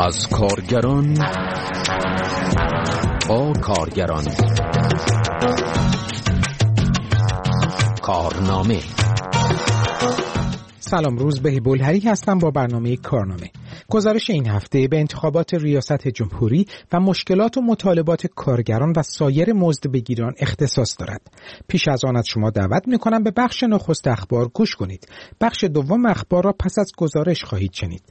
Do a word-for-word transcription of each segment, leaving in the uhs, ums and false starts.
از کارگران با کارگران کارنامه. سلام، روز به بولهری هستم با برنامه کارنامه. گزارش این هفته به انتخابات ریاست جمهوری و مشکلات و مطالبات کارگران و سایر مزدبگیران اختصاص دارد. پیش از آن از شما دعوت می‌کنم به بخش نخست اخبار گوش کنید. بخش دوم اخبار را پس از گزارش خواهید شنید.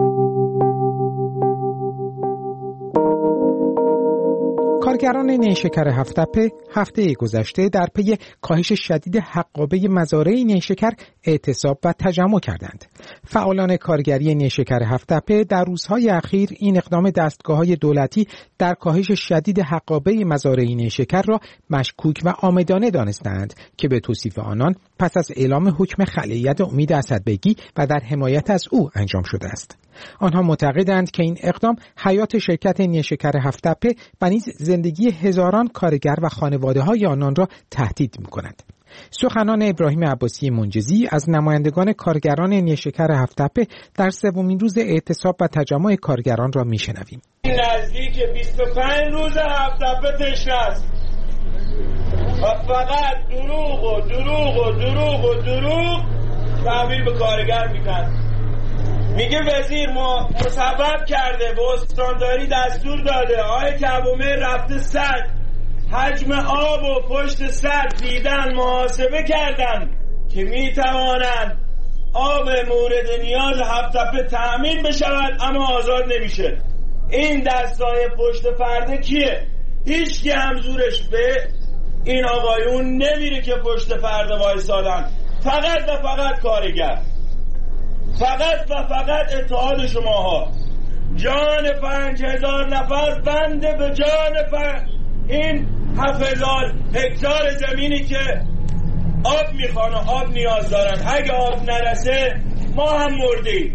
کارگران نیشکر هفت‌تپه هفته گذشته در پی کاهش شدید حقابه مزارع نیشکر اعتصاب و تجمع کردند. فعالان کارگری نیشکر هفت‌تپه در روزهای اخیر این اقدام دستگاه‌های دولتی در کاهش شدید حقابه مزارع نیشکر را مشکوک و عامدانه دانستند که به توصیف آنان پس از اعلام حکم خلیعت امید اسدبگی و در حمایت از او انجام شده است. آنها معتقدند که این اقدام حیات شرکت نیشکر هفت‌تپه و نیز زندگی هزاران کارگر و خانواده‌های آنان را تهدید می‌کند. سخنان ابراهیم عباسی منجزی از نمایندگان کارگران نیشکر هفت‌تپه در سومین روز اعتصاب و تجمع کارگران را میشنویم. نزدیک بیست و پنج روز هفت‌تپه تشنه است و فقط دروغ و دروغ و دروغ و دروغ تحویل به کارگر میدن. میگه وزیر ما مصوب کرده، به استانداری دستور داده، آقای کبومه رفته سد حجم آب و پشت سد دیدن، محاسبه کردن که میتوانند آب مورد نیاز هفت‌تپه تأمین بشود اما آزاد نمیشه. این دستای پشت پرده کیه؟ هیچ کی هم زورش به این آقایون نمیره که پشت پرده وایسادن. فقط و فقط کارگر، فقط و فقط اتحاد شماها. جان پنج هزار نفر بنده به جان پنج این هفت هزار هکتار زمینی که آب میخوان و آب نیاز دارن. اگه آب نرسه ما هم مردیم.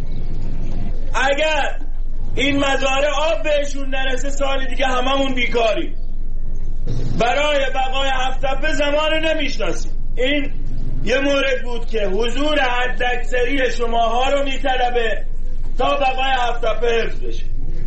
اگر این مزارع آب بهشون نرسه سال دیگه هممون بیکاری. برای بقای هفت‌تپه زمان نمیشناسیم. این یه مورد بود که حضور حداکثری شماها رو میطلبه تا بقای هفت‌تپه حفظ بشه.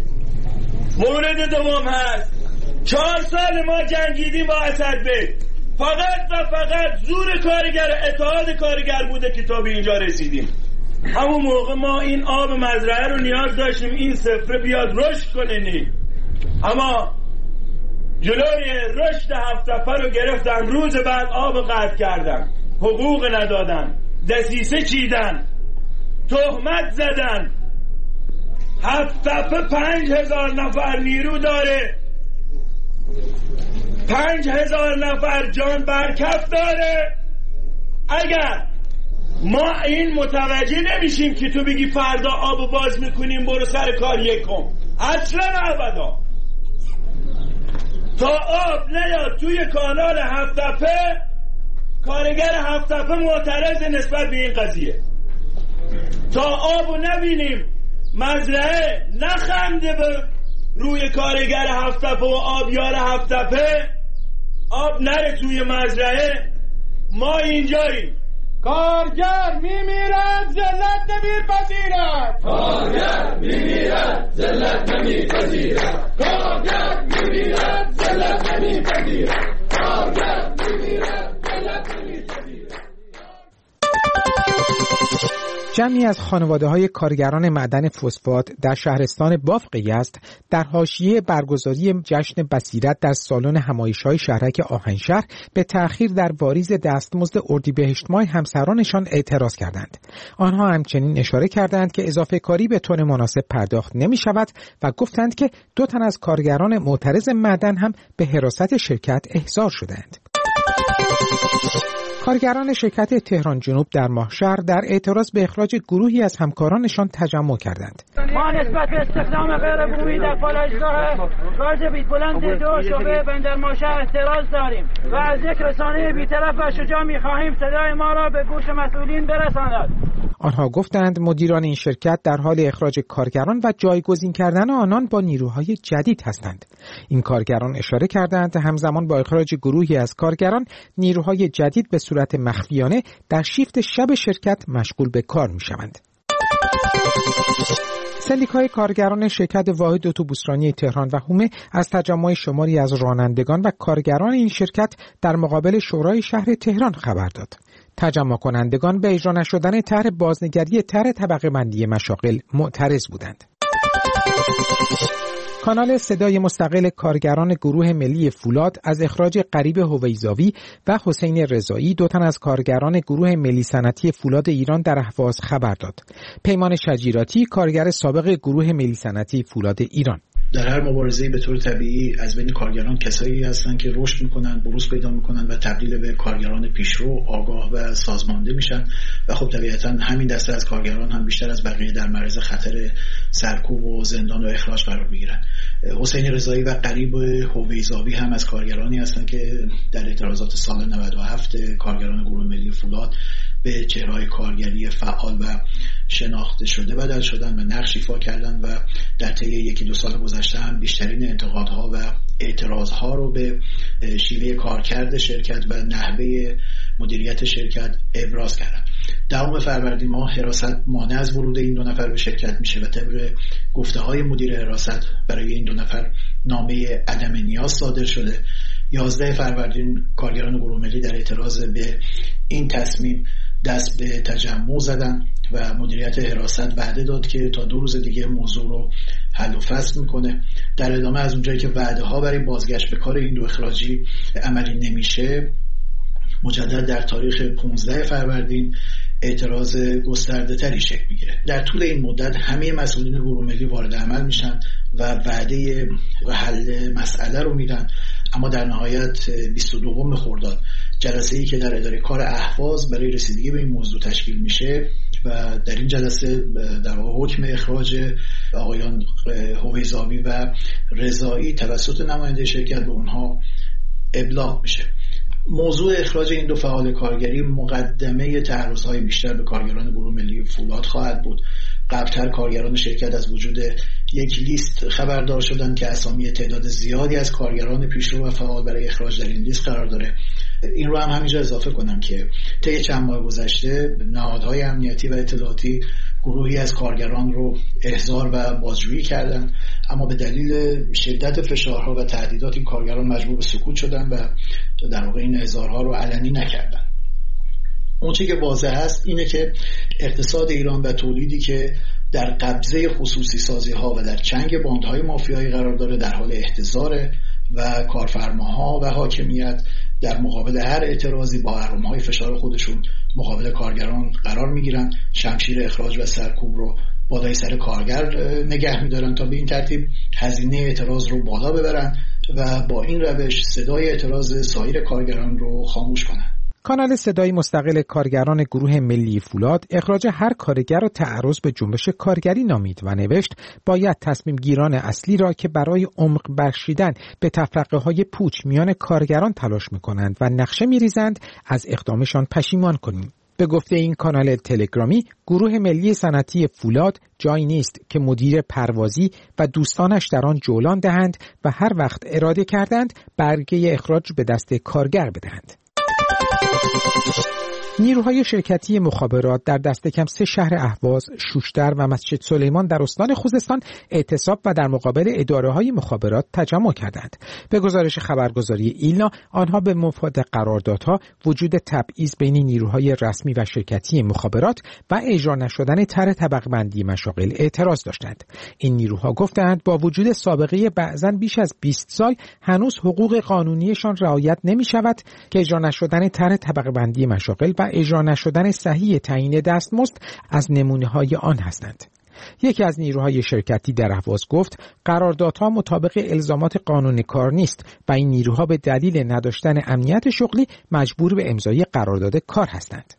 مورد دوم هست، چهار سال ما جنگیدیم با اسدبگ، فقط و فقط زور کارگر، اتحاد کارگر بوده که تا به اینجا رسیدیم. همون موقع ما این آب مزرعه رو نیاز داشتیم این صفره بیاد رشد کنه، اما جلوی رشد هفت‌تپه رو گرفتن، روز بعد آب قطع کردن، حقوق ندادن، دسیسه چیدن، تهمت زدن. هفت‌تپه پنج هزار نفر نیرو داره، پنج هزار نفر جان برکف داره. اگر ما این متوجه نمیشیم که تو بگی فردا آبو باز میکنیم برو سر کار یکم، اصلا ابدا تا آب نیاد توی کانال هفت‌تپه کارگر هفت‌تپه معترض نسبت به این قضیه. تا آبو نبینیم مزرعه نخنده به روی کارگر هفت‌تپه و آبیار هفت‌تپه، آب نره توی مزرعه، ما اینجاییم. کارگر میمیرد ذلت نمیپذیرد، کارگر میمیرد ذلت نمیپذیرد، کارگر میمیرد ذلت نمیپذیرد، کارگر میمیرد ذلت نمیپذیرد. جمعی از خانواده‌های کارگران معدن فسفات در شهرستان بافق یزد در حاشیه برگزاری جشن بصیرت در سالن همایش‌های شهرک آهنشهر به تأخیر در واریز دستمزد اردیبهشت ماه همسرانشان اعتراض کردند. آنها همچنین اشاره کردند که اضافه کاری به طور مناسب پرداخت نمی‌شود و گفتند که دو تن از کارگران معترض معدن هم به حراست شرکت احضار شدند. کارگران شرکت تهران جنوب در ماهشهر در اعتراض به اخراج گروهی از همکارانشان تجمع کردند. ما نسبت به استخدام غیر بومی در فالجگاه گاز بیت‌بلند دو شعبه بندر ماهشهر اعتراض داریم و از یک رسانه بی‌طرف و شجاع می‌خواهیم صدای ما را به گوش مسئولین برساند. آنها گفتند مدیران این شرکت در حال اخراج کارگران و جایگزین کردن آنان با نیروهای جدید هستند. این کارگران اشاره کردند همزمان با اخراج گروهی از کارگران، نیروهای جدید به صورت مخفیانه در شیفت شب شرکت مشغول به کار می‌شوند. سندیکای کارگران شرکت واحد اتوبوسرانی تهران و هومه از تجمع شماری از رانندگان و کارگران این شرکت در مقابل شورای شهر تهران خبر داد. تجمع کنندگان به اجرا نشدن طرح بازنگری طرح طبقه بندی مشاغل معترض بودند. کانال صدای مستقل کارگران گروه ملی فولاد از اخراج غریب هویزاوی و حسین رضایی، دو تن از کارگران گروه ملی صنعتی فولاد ایران در اهواز خبر داد. پیمان شجیراتی، کارگر سابق گروه ملی صنعتی فولاد ایران: در هر مبارزه‌ای به طور طبیعی از بین کارگران کسایی هستن که رشد میکنن، بروز پیدا میکنن و تبدیل به کارگران پیشرو، آگاه و سازمانده میشن و خب طبیعتا همین دسته از کارگران هم بیشتر از بقیه در معرض خطر سرکوب و زندان و اخراج قرار میگیرن. حسین رضایی و غریب هویزاوی هم از کارگرانی هستن که در اعتراضات سال نود و هفت کارگران گروه ملی فولاد به چهره‌های کارگری فعال و شناخته شده بدل شدن و نقش ایفا کردن و در طی یکی دو سال گذشته هم بیشترین انتقادها و اعتراضها رو به شیوه کارکرد شرکت و نحوه مدیریت شرکت ابراز کردن. دهم فروردین ماه حراست مانع از ورود این دو نفر به شرکت میشه و طبق گفته های مدیر حراست برای این دو نفر نامه عدم نیاز صادر شده. یازده فروردین کارگران گروه ملی در اعتراض به این تصمیم دست به تجمع زدن و مدیریت حراست وعده داد که تا دو روز دیگه موضوع رو حل و فصل میکنه. در ادامه از اونجایی که وعده ها برای بازگشت به کار این دو اخراجی عملی نمیشه، مجدد در تاریخ پانزده فروردین اعتراض گسترده تری شکل میگیره. در طول این مدت همه مسئولین گروه ملی وارد عمل میشن و وعده حل مسئله رو میدن، اما در نهایت بیست و دو خرداد جلسه‌ای که در اداره کار اهواز برای رسیدگی به این موضوع تشکیل میشه و در این جلسه در واقع حکم اخراج آقایان هویزاوی و رضایی توسط نماینده شرکت به اونها ابلاغ میشه. موضوع اخراج این دو فعال کارگری مقدمه تعرض‌های بیشتر به کارگران گروه ملی فولاد خواهد بود. قبلتر کارگران شرکت از وجود یک لیست خبردار شدند که اسامی تعداد زیادی از کارگران پیشرو و فعال برای اخراج در این لیست قرار داره. این رو هم همینجا اضافه کنم که طی چند ماه گذشته نهادهای امنیتی و اطلاعاتی گروهی از کارگران رو احضار و بازجویی کردند، اما به دلیل شدت فشارها و تهدیدات این کارگران مجبور به سکوت شدن و در واقع این احضارها رو علنی نکردن. اون چیزی که واضح هست اینه که اقتصاد ایران و تولیدی که در قبضه خصوصی سازی ها و در چنگ باندهای مافیایی قرار داره در حال احتضار و کارفرماها و حاکمیت در مقابل هر اعتراضی با اهرم‌های فشار خودشون مقابل کارگران قرار میگیرن، شمشیر اخراج و سرکوب رو بالای سر کارگر نگه میدارن تا به این ترتیب هزینه اعتراض رو بالا ببرن و با این روش صدای اعتراض سایر کارگران رو خاموش کنن. کانال صدای مستقل کارگران گروه ملی فولاد اخراج هر کارگر را تعرض به جنبش کارگری نامید و نوشت باید تصمیم گیران اصلی را که برای عمق بخشیدن به تفرقه های پوچ میان کارگران تلاش میکنند و نقشه میریزند از اقدامشان پشیمان کنیم. به گفته این کانال تلگرامی، گروه ملی صنعتی فولاد جایی نیست که مدیر پروازی و دوستانش در آن جولان دهند و هر وقت اراده کردند برگه اخراج به دست کارگر بدهند. نیروهای شرکتی مخابرات در دست کم سه شهر اهواز، شوشتر و مسجد سلیمان در استان خوزستان اعتصاب و در مقابل اداره‌های مخابرات تجمع کردند. به گزارش خبرگزاری ایلنا، آنها به مفاد قراردادها، وجود تبعیض بین نیروهای رسمی و شرکتی مخابرات و اجرا نشدن طرح طبقه بندی مشاغل اعتراض داشتند. این نیروها گفتند با وجود سابقه بعضاً بیش از بیست سال هنوز حقوق قانونیشان رعایت نمی‌شود که اجرا نشدن طرح طبقه بندی مشاغل و اجرا نشدن صحیح تعیین دستمزد از نمونه‌های آن هستند. یکی از نیروهای شرکتی در اهواز گفت قراردادها مطابق الزامات قانون کار نیست و این نیروها به دلیل نداشتن امنیت شغلی مجبور به امضای قرارداد کار هستند.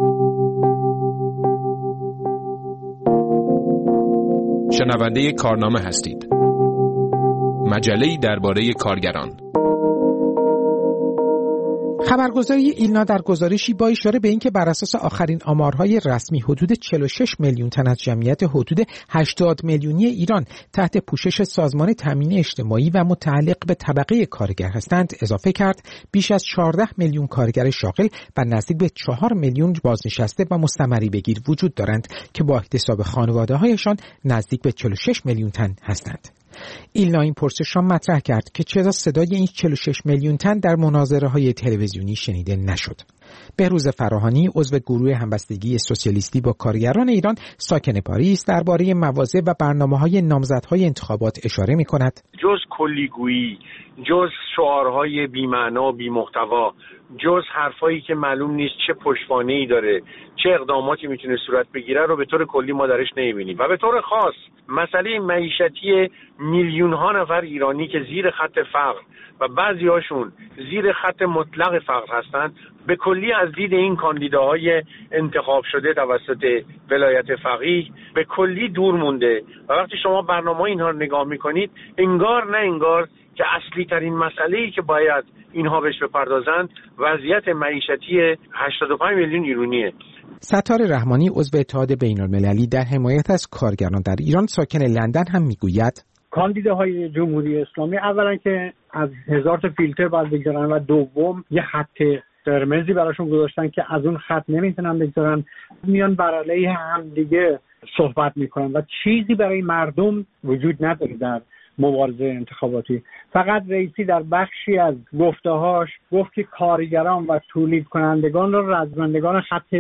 شنونده کارنامه هستید. مجله‌ای درباره کارگران. خبرگزاری ایلنا در گزارشی با اشاره به اینکه بر اساس آخرین آمارهای رسمی حدود چهل و شش میلیون تن از جمعیت حدود هشتاد میلیونی ایران تحت پوشش سازمان تامین اجتماعی و متعلق به طبقه کارگر هستند، اضافه کرد بیش از چهارده میلیون کارگر شاغل و نزدیک به چهار میلیون بازنشسته و مستمری بگیر وجود دارند که با احتساب خانواده‌هایشان نزدیک به چهل و شش میلیون تن هستند. ایلنا این پرسش را مطرح کرد که چرا صدای این چهل و شش میلیون تن در مناظره‌های تلویزیونی شنیده نشد. بهروز فراهانی عضو گروه همبستگی سوسیالیستی با کارگران ایران ساکن پاریس درباره مواضع و برنامه‌های نامزدهای انتخابات اشاره می‌کند. جز کلیگویی، جز شعارهای بی‌معنا بی‌محتوا، جز حرفایی که معلوم نیست چه پشتوانه‌ای داره، چه اقداماتی میتونه صورت بگیره رو به طور کلی ما درش نمی‌بینیم. و به طور خاص مسئله معیشتی میلیون ها نفر ایرانی که زیر خط فقر و بعضی هاشون زیر خط مطلق فقر هستند به کلی از دید این کاندیداهای انتخاب شده توسط ولایت فقیه به کلی دور مونده و وقتی شما برنامه اینها رو نگاه میکنید انگار نه انگار که اصلی ترین مسئله‌ای که باید اینها بهش بپردازند وضعیت معیشتی هشتاد و پنج میلیون ایرانیه. ستار رحمانی عضو اتحاد بین‌المللی در حمایت از کارگران در ایران ساکن لندن هم میگوید کاندیداهای جمهوری اسلامی اولا که از هزار تا فیلتر باید بگذارن و دوم یه خط قرمزی براشون گذاشتن که از اون خط نمیتونن بگذارن، میان بر علیه هم دیگه صحبت میکنن و چیزی برای مردم وجود نداره در مبارزه انتخاباتی. فقط رئیسی در بخشی از گفته‌هاش گفت که کارگران و تولید کنندگان را رزمندگان خط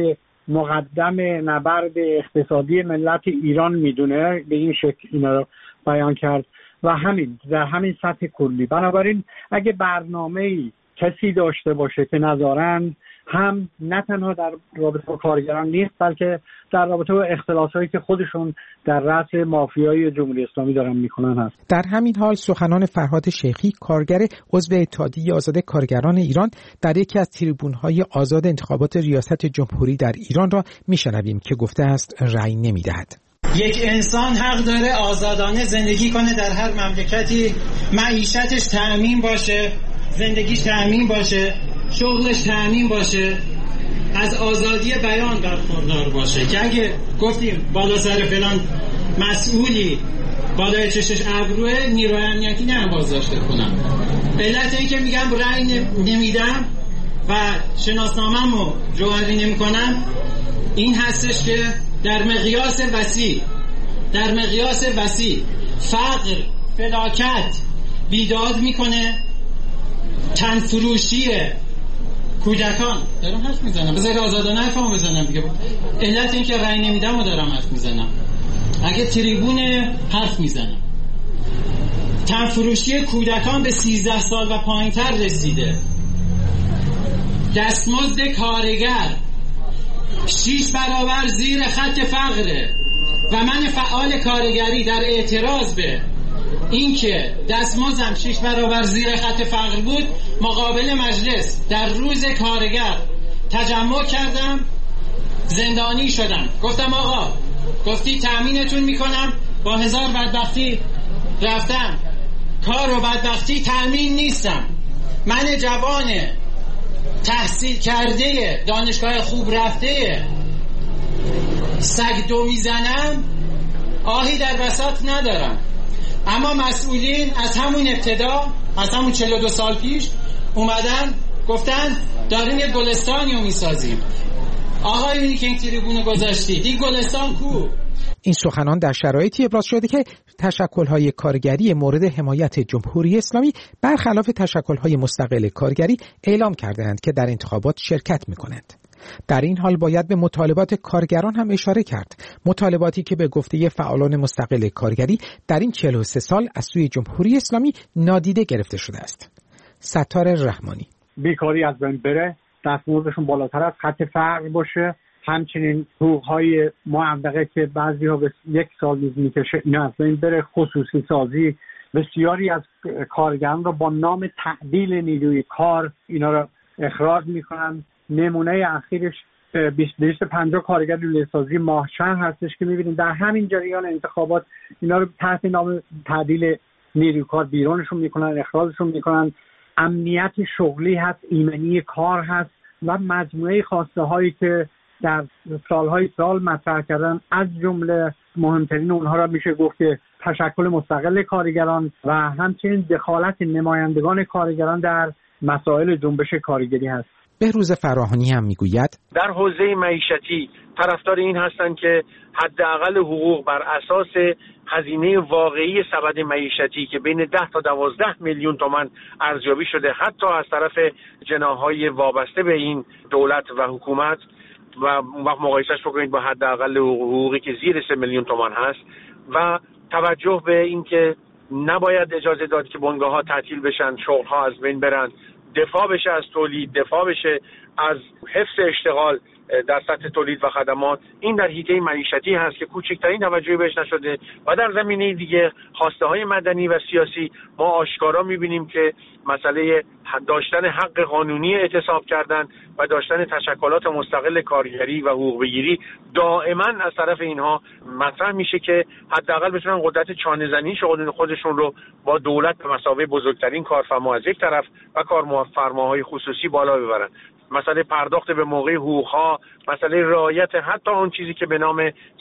مقدم نبرد اقتصادی ملت ایران میدونه، به این شکل اینا رو بیان کرد و همین در همین سطح کلی. بنابراین اگه برنامه‌ای کسی داشته باشه که نذارن، هم نه تنها در رابطه با کارگران نیست بلکه در رابطه با اختلاسایی که خودشون در رأس مافیای جمهوری اسلامی دارن میکنن هست. در همین حال سخنان فرهاد شیخی کارگر عضو اتحادیه آزاد کارگران ایران در یکی از تریبون‌های آزاد انتخابات ریاست جمهوری در ایران را میشنویم که گفته است رأی نمیدهد. یک انسان حق داره آزادانه زندگی کنه در هر مملکتی، معیشتش تأمین باشه، زندگیش تأمین باشه، شغلش تأمین باشه، از آزادی بیان برخوردار باشه که اگه گفتیم بالا سر فلان مسئولی بالای چشش ابروه نیروی امنیتی نه بازداشت کنم. علت این که میگم رأی نمیدم و شناسنامه‌مو جوهری نمیکنم این هستش که در مقیاس وسیع در مقیاس وسیع فقر، فلاکت بیداد میکنه، تنفروشی کودکان. دارم حرف میزنم، بذار آزادانه حرفمو بزنم دیگه. علت این که رأی نمیدم و دارم حرف میزنم، اگه تریبون حرف میزنم. تنفروشی کودکان به سیزده سال و پایینتر رسیده. دستمزد کارگر شیش برابر زیر خط فقره و من فعال کارگری در اعتراض به این که دستمزدم شیش برابر زیر خط فقر بود مقابل مجلس در روز کارگر تجمع کردم، زندانی شدم. گفتم آقا گفتی تأمینتون میکنم، با هزار بدبختی رفتم کار و بدبختی تأمین نیستم. من جوان تحصیل کرده دانشگاه خوب رفته سگ دو میزنم، آهی در وسط ندارم. اما مسئولین از همون ابتدا، از همون چهل و دو سال پیش اومدن گفتن داریم یه گلستانی رو میسازیم. آقایونی که این تریبون گذاشتید این گلستان کو؟ این سخنان در شرایطی ابراز شده که تشکل‌های کارگری مورد حمایت جمهوری اسلامی برخلاف تشکل‌های مستقل کارگری اعلام کردند که در انتخابات شرکت می‌کنند. در این حال باید به مطالبات کارگران هم اشاره کرد، مطالباتی که به گفته فعالان مستقل کارگری در این چهل و سه سال از سوی جمهوری اسلامی نادیده گرفته شده است. ستار رحمانی: بیکاری از بین بره، دستمزدشون بالاتر از خط فقر باشه، همچنین حقوق‌های معوقه که بعضی‌ها به یک سال می‌کشه اینا از بین بره، خصوصی سازی. بسیاری از کارگران رو با نام تعدیل نیروی کار اینا رو اخراج می‌کنن. نمونه اخیرش بیست و پنجاه کارگر لوله سازی ماهچند هستش که می‌بینیم در همین جریان انتخابات اینا رو تحت نام تعدیل نیروی کار بیرونشون می‌کنن، اخراجشون می‌کنن. امنیت شغلی هست، ایمنی کار هست و مجموعه خواسته هایی که در سالهای سال مطرح کردن. از جمله مهمترین اونها را میشه گفت که تشکل مستقل کارگران و همچنین دخالت نمایندگان کارگران در مسائل جنبش کارگری هست. بهروز فراهانی هم میگوید در حوزه معیشتی طرفدار این هستند که حداقل حقوق بر اساس هزینه واقعی سبد معیشتی که بین ده تا دوازده میلیون تومان ارزیابی شده حتی از طرف جناح‌های وابسته به این دولت و حکومت و وقت مقایسهش بکنید با حداقل حقوقی که زیر سه میلیون تومان هست و توجه به این که نباید اجازه داد که بنگاه‌ها تعطیل بشن، شغل‌ها از بین برن، دفاع بشه از تولید، دفاع بشه از حفظ اشتغال در سطح تولید و خدمات. این در حیطه معیشتی هست که کوچکترین توجهی بهش نشده و در زمینه دیگه خواسته های مدنی و سیاسی ما آشکارا می‌بینیم که مسئله داشتن حق قانونی اعتصاب کردن و داشتن تشکلات مستقل کارگری و حقوق بگیری دائما از طرف اینها مطرح میشه که حداقل بتونن قدرت چانه‌زنی خودشون رو با دولت به مثابه بزرگترین کارفرما از یک طرف و کارفرماهای خصوصی بالا ببرن. مسئله پرداخت به موقع حقوق‌ها، مسئله رعایت حتی اون چیزی که به نام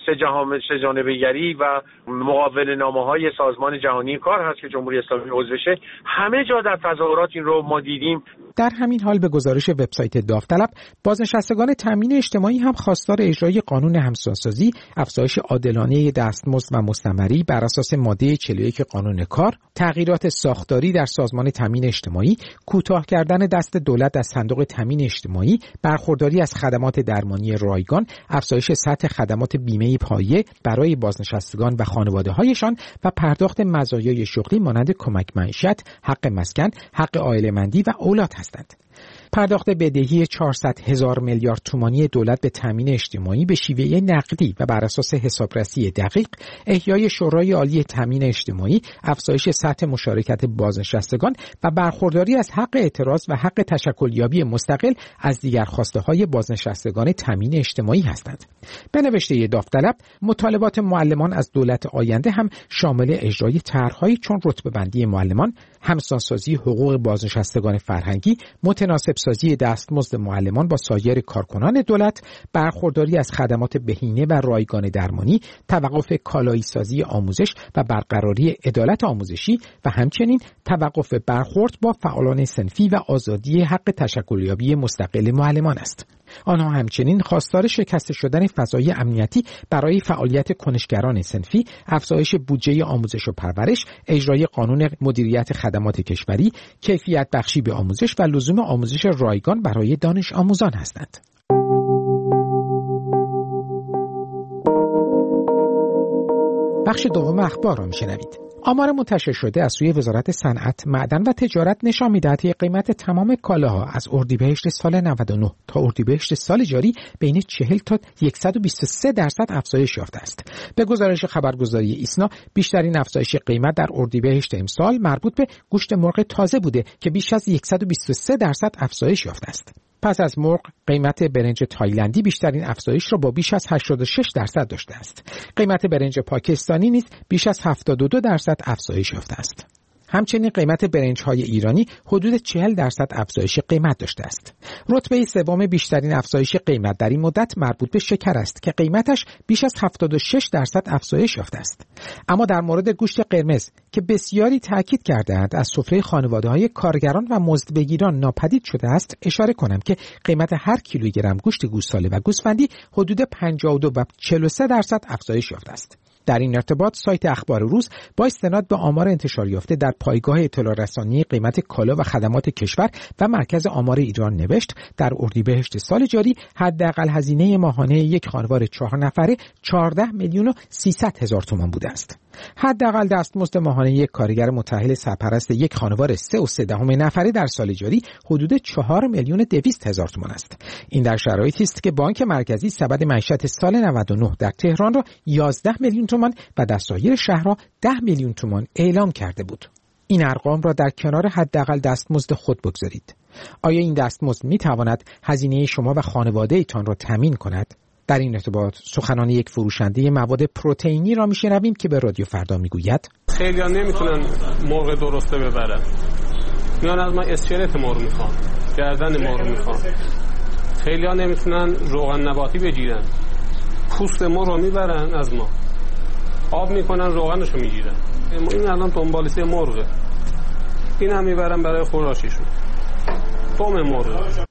سه جانبه‌گری و مقابل نامه‌های سازمان جهانی کار هست که جمهوری اسلامی عضوشه، همه جا در تظاهرات این رو ما دیدیم. در همین حال به گزارش وبسایت داوطلب، بازنشستگان تامین اجتماعی هم خواستار اجرای قانون همسانسازی، افزایش عادلانه دستمزد و مستمری بر اساس ماده چهل و یک قانون کار، تغییرات ساختاری در سازمان تامین اجتماعی، کوتاه کردن دست دولت از صندوق تامین اجتماعی، برخورداری از خدمات درمانی رایگان، افزایش سطح خدمات بیمه پایه برای بازنشستگان و خانواده‌هایشان و پرداخت مزایای شغلی مانند کمک معیشت، حق مسکن، حق عائله‌مندی و اولاد هستند. پرداخت بدهی چهارصد هزار میلیارد تومانی دولت به تامین اجتماعی به شیوه نقدی و بر اساس حسابرسی دقیق، احیای شورای عالی تامین اجتماعی، افزایش سطح مشارکت بازنشستگان و برخورداری از حق اعتراض و حق تشکلیابی مستقل از دیگر خواسته‌های بازنشستگان تامین اجتماعی هستند. به نوشته داوطلب، مطالبات معلمان از دولت آینده هم شامل اجرای طرح‌هایی چون رتبه‌بندی معلمان، همسانسازی حقوق بازنشستگان فرهنگی، متناسب سازی دستمزد معلمان با سایر کارکنان دولت، برخورداری از خدمات بهینه و رایگان درمانی، توقف کالایی سازی آموزش و برقراری عدالت آموزشی و همچنین توقف برخورد با فعالان صنفی و آزادی حق تشکلیابی مستقل معلمان است. آنها همچنین خواستار شکسته شدن فضای امنیتی برای فعالیت کنشگران صنفی، افزایش بودجه آموزش و پرورش، اجرای قانون مدیریت خدمات کشوری، کیفیت بخشی به آموزش و لزوم آموزش رایگان برای دانش آموزان هستند. بخش دوم اخبار را میشنوید. آمار منتشر شده از سوی وزارت صنعت، معدن و تجارت نشان می‌دهد که قیمت تمام کالاها از اردیبهشت سال نود و نه تا اردیبهشت سال جاری بین چهل تا صد و بیست و سه درصد افزایش یافته است. به گزارش خبرگزاری ایسنا، بیشترین افزایش قیمت در اردیبهشت امسال مربوط به گوشت مرغ تازه بوده که بیش از صد و بیست و سه درصد افزایش یافته است. پس از مرغ، قیمت برنج تایلندی بیشترین افزایش را با بیش از هشتاد و شش درصد داشته است. قیمت برنج پاکستانی نیز بیش از هفتاد و دو درصد افزایش یافته است. همچنین قیمت برنج‌های ایرانی حدود چهل درصد افزایش قیمت داشته است. رتبه سوم بیشترین افزایش قیمت در این مدت مربوط به شکر است که قیمتش بیش از هفتاد و شش درصد افزایش یافته است. اما در مورد گوشت قرمز که بسیاری تاکید کرده‌اند از سفره خانواده‌های کارگران و مزدبگیران ناپدید شده است، اشاره کنم که قیمت هر کیلوگرم گوشت گوساله و گوسفندی حدود پنجاه و دو و چهل و سه درصد افزایش یافته است. در این ارتباط سایت اخبار روز با استناد به آمار انتشار یافته در پایگاه اطلاع رسانی قیمت کالا و خدمات کشور و مرکز آمار ایران نوشت در اردیبهشت سال جاری حداقل هزینه ماهانه یک خانواده چهار نفره چهارده میلیون و سیصد هزار تومان بوده است. حداقل دستمزد ماهانه یک کارگر متأهل سرپرست یک خانواده سه و سه دهم نفره در سال جاری حدود چهار میلیون و دویست هزار تومان است. این در شرایطی است که بانک مرکزی سبد معیشت سال نود و نه در تهران را یازده میلیون تومان و در سایر شهرها ده میلیون تومان اعلام کرده بود. این ارقام را در کنار حداقل دستمزد خود بگذارید. آیا این دستمزد می تواند هزینه شما و خانواده ایتان را تامین کند؟ در این ارتباط سخنان یک فروشنده مواد پروتئینی را میشنویم که به رادیو فردا میگوید خیلی‌ها نمیتونن مرغ درسته ببرن. میان از ما اسکلت ما رو میخوان، گردن ما رو میخوان. خیلی ها نمیتونن روغن نباتی بگیرن، پوست ما رو میبرن از ما، آب میکنن روغنش رو میگیرن. این الان دنبالیسه مرغه، این هم میبرن برای خوراشیشون، فوم مرغه.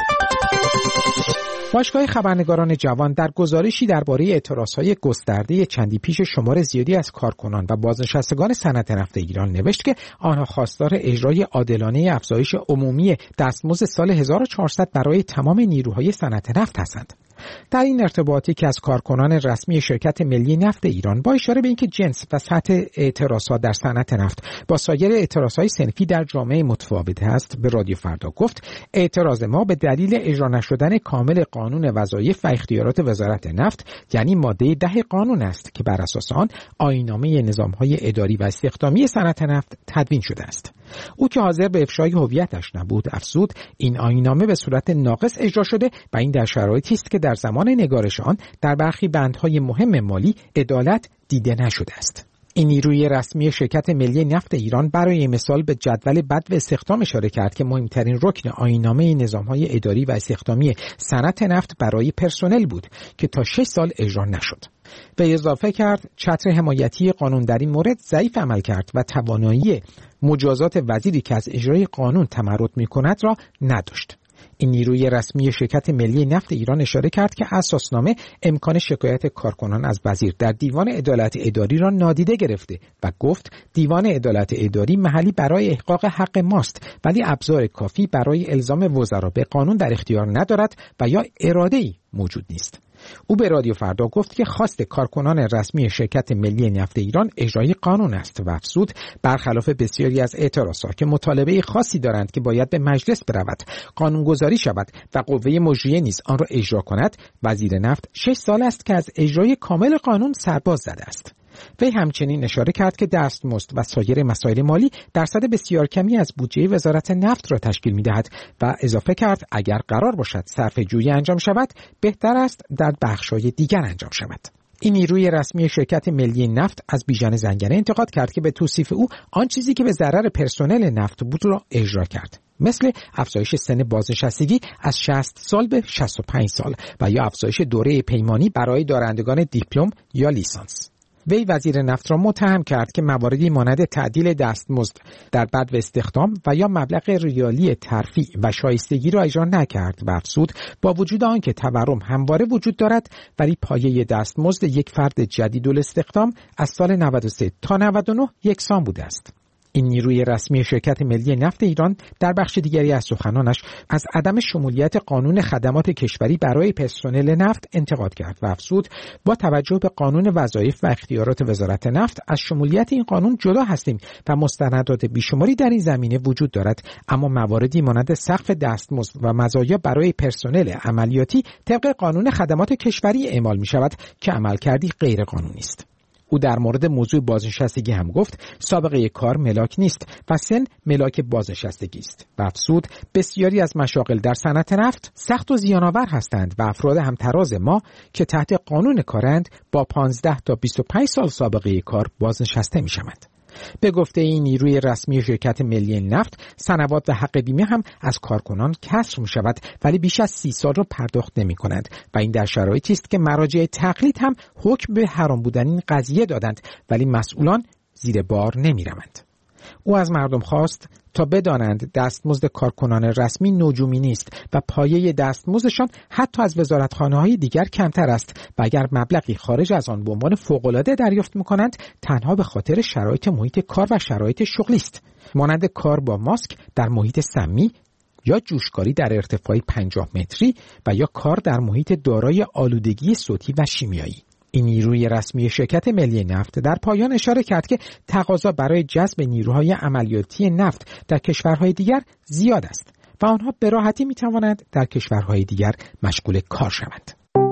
باشگاه خبرنگاران جوان در گزارشی درباره اعتراضهای گسترده چندی پیش شمار زیادی از کارکنان و بازنشستگان صنعت نفت ایران نوشت که آنها خواستار اجرای عادلانه افزایش عمومی دستمزد سال هزار و چهارصد برای تمام نیروهای صنعت نفت هستند. در این ارتباطی که از کارکنان رسمی شرکت ملی نفت ایران با اشاره به اینکه جنس و سطح اعتراضات در صنعت نفت با سایر اعتراضهای صنفی در جامعه متفاوت است، به رادیو فردا گفت اعتراض ما به دلیل اجرا نشدن کامل قانون وظایف و اختیارات وزارت نفت یعنی ماده ده قانون است که بر اساس آن آیین‌نامه نظام‌های اداری و استخدامی صنعت نفت تدوین شده است. او که حاضر به افشای هویتش نبود افزود این آیین‌نامه به صورت ناقص اجرا شده و این در شرایطی است که در زمان نگارش آن در برخی بندهای مهم مالی عدالت دیده نشده است. این نیروی رسمی شرکت ملی نفت ایران برای مثال به جدول بدو استخدام اشاره کرد که مهمترین رکن آیین‌نامه نظام‌های اداری و استخدامی صنعت نفت برای پرسنل بود که تا شش سال اجرا نشد. به اضافه کرد چتر حمایتی قانون در این مورد ضعیف عمل کرد و توانایی مجازات وزیری که از اجرای قانون تمرد می‌کند را نداشت. این نیروی رسمی شرکت ملی نفت ایران اشاره کرد که اساسنامه امکان شکایت کارکنان از وزیر در دیوان عدالت اداری را نادیده گرفته و گفت دیوان عدالت اداری محلی برای احقاق حق ماست ولی ابزار کافی برای الزام وزرا به قانون در اختیار ندارد و یا اراده‌ای موجود نیست. او به رادیو فردا گفت که خواست کارکنان رسمی شرکت ملی نفت ایران اجرای قانون است و افزود برخلاف بسیاری از اعتراضات که مطالبه خاصی دارند که باید به مجلس برود، قانونگذاری شود و قوه مجریه نیز آن را اجرا کند، وزیر نفت شش سال است که از اجرای کامل قانون سرباز زده است. وی همچنین اشاره کرد که دستمزد و سایر مسائل مالی درصد بسیار کمی از بودجه وزارت نفت را تشکیل می‌دهد و اضافه کرد اگر قرار باشد صرفه‌جویی انجام شود بهتر است در بخش‌های دیگر انجام شود. این نیروی رسمی شرکت ملی نفت از بیژن زنگنه انتقاد کرد که به توصیف او آن چیزی که به ضرر پرسنل نفت بود را اجرا کرد، مثل افزایش سن بازنشستگی از شصت سال به شصت و پنج سال و یا افزایش دوره پیمانی برای دارندگان دیپلم یا لیسانس. وی وزیر نفت را متهم کرد که مواردی مانند تعدیل دستمزد در بدو استخدام و یا مبلغ ریالی ترفیع و شایستگی را اجرا نکرد و افزود با وجود آنکه تورم همواره وجود دارد ولی پایه دستمزد یک فرد جدیدالاستخدام از سال نود و سه تا نود و نه یکسان بوده است. این نیروی رسمی شرکت ملی نفت ایران در بخش دیگری از سخنانش از عدم شمولیت قانون خدمات کشوری برای پرسنل نفت انتقاد کرد و افزود با توجه به قانون وظایف و اختیارات وزارت نفت از شمولیت این قانون جدا هستیم و مستندات بیشماری در این زمینه وجود دارد، اما مواردی مانند سقف دستمزد و مزایا برای پرسنل عملیاتی طبق قانون خدمات کشوری اعمال می شود که عملکردی غیر قانونی است. او در مورد موضوع بازنشستگی هم گفت سابقه کار ملاک نیست و سن ملاک بازنشستگی است و افزود بسیاری از مشاغل در صنعت نفت سخت و زیان‌آور هستند و افراد همتراز ما که تحت قانون کارند با پانزده تا بیست و پنج سال سابقه کار بازنشسته می‌شوند. به گفته این نیروی رسمی شرکت ملی نفت سنوات و حق بیمه هم از کارکنان کسر می شود ولی بیش از سی سال را پرداخت نمی کنند و این در شرایطی است که مراجع تقلید هم حکم به حرام بودن این قضیه دادند ولی مسئولان زیر بار نمی روند. او از مردم خواست تا بدانند دستمزد کارکنان رسمی نجومی نیست و پایه دستمزدشان حتی از وزارتخانه‌های دیگر کمتر است و اگر مبلغی خارج از آن به عنوان فوق‌العاده دریافت می‌کنند تنها به خاطر شرایط محیط کار و شرایط شغلی است، مانند کار با ماسک در محیط سمی یا جوشکاری در ارتفاع پنجاه متری و یا کار در محیط دارای آلودگی صوتی و شیمیایی. این نیروی رسمی شرکت ملی نفت در پایان اشاره کرد که تقاضا برای جذب نیروهای عملیاتی نفت در کشورهای دیگر زیاد است و آنها به راحتی می توانند در کشورهای دیگر مشغول کار شوند.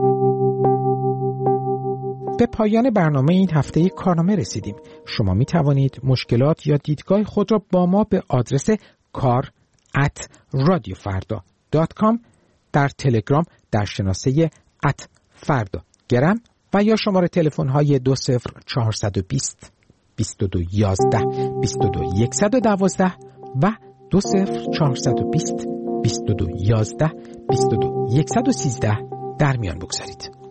به پایان برنامه این هفته کارنامه رسیدیم. شما می توانید مشکلات یا دیدگاه خود را با ما به آدرس کار ات رادیو فردا دات کام در تلگرام در شناسه ات فردا گرم و یا شماره تلفن های دو صفر چهارصد و بیست بیست و دو یازده بیست و دو صد و دوازده و دو صفر چهارصد و بیست بیست و دو یازده بیست و دو صد و سیزده در میان بگذارید.